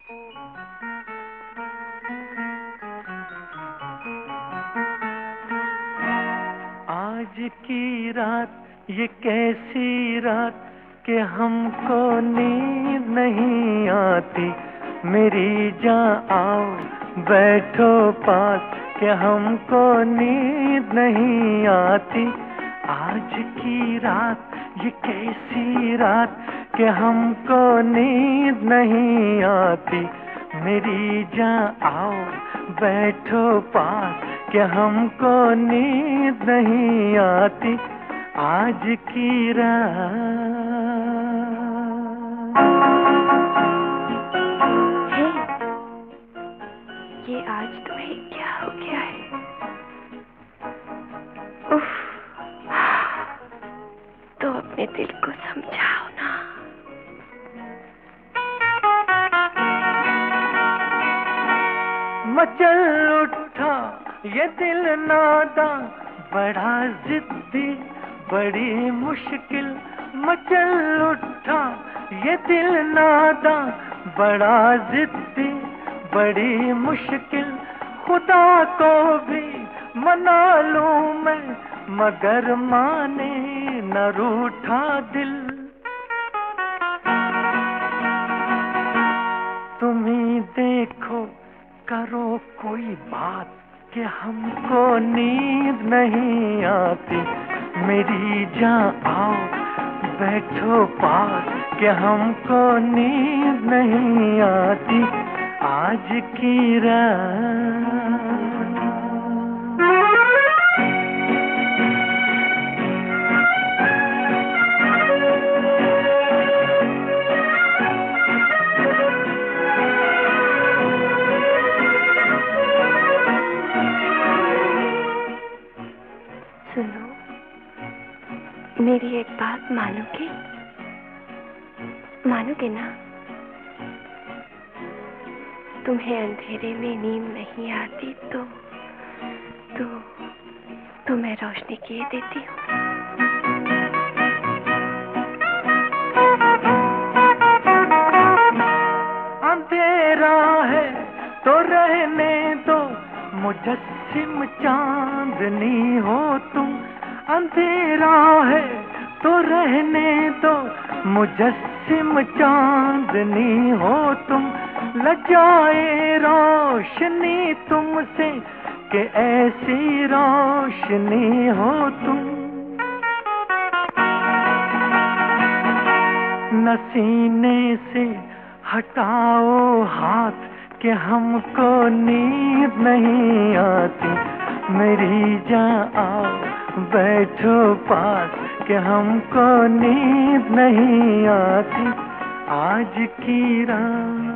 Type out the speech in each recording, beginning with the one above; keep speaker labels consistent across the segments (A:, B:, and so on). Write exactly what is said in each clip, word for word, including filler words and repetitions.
A: आज की रात ये कैसी रात कि हमको नींद नहीं आती। मेरी जान आओ बैठो पास कि हमको नींद नहीं आती। आज की रात ये कैसी रात कि हमको नींद नहीं आती। मेरी जान आओ बैठो पास कि हमको नींद नहीं आती। आज की रात।
B: ये आज तुम्हें क्या हो गया है? उफ, तो अपने दिल को समझाओ ना।
A: मचल उठा ये दिल नादा, बड़ा जिद्दी बड़ी मुश्किल। मचल उठा ये दिल नादा, बड़ा जिद्दी बड़ी मुश्किल। खुदा को भी मना लूं मैं, मगर माने न रूठा दिल। तुम ही देखो करो कोई बात कि हमको नींद नहीं आती। मेरी जान आओ बैठो पास कि हमको नींद नहीं आती। आज की रात।
B: सुनो, मेरी एक बात मानोगे? मानोगे ना? तुम्हें अंधेरे में नींद नहीं आती तो तो तो मैं रोशनी किए देती हूँ।
A: अंधेरा है तो रहने दो, मुजस्सिम चांदनी हो तुम। अंधेरा है तो रहने दो, मुजस्सिम चांदनी हो तुम। लजाए रोशनी तुमसे कि ऐसी रोशनी हो तुम। नसीने से हटाओ हाथ कि हमको नींद नहीं आती। मेरी जान आओ बैठो पास कि हमको नींद नहीं आती। आज की रात।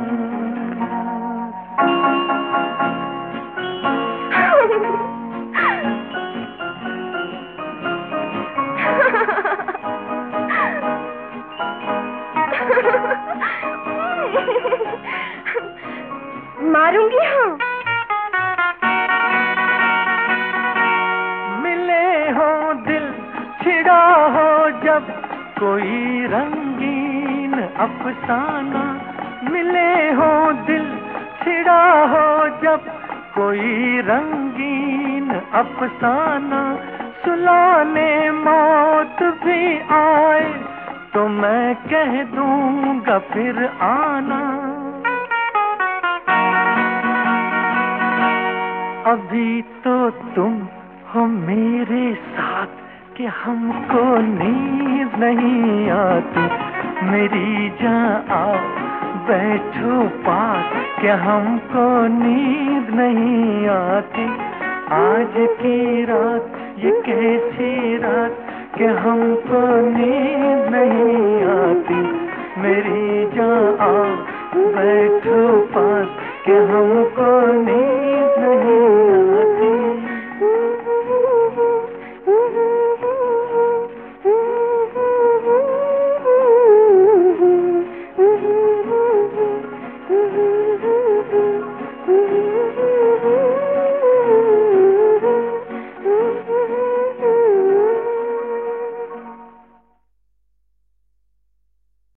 B: मारूंगी हाँ।
A: मिले हो दिल छिड़ा हो जब कोई रंगीन अफसाना। मिले हो दिल छिड़ा हो जब कोई रंगीन अफसाना। सुलाने मौत भी आए तो मैं कह दूंगा फिर आना। अभी तो तुम हो मेरे साथ कि हमको नींद नहीं आती। मेरी जान आओ बैठो पास कि हमको नींद नहीं आती। आज की रात ये कैसी रात कि हमको नींद नहीं आती। मेरी जान आओ बैठो पास कि हमको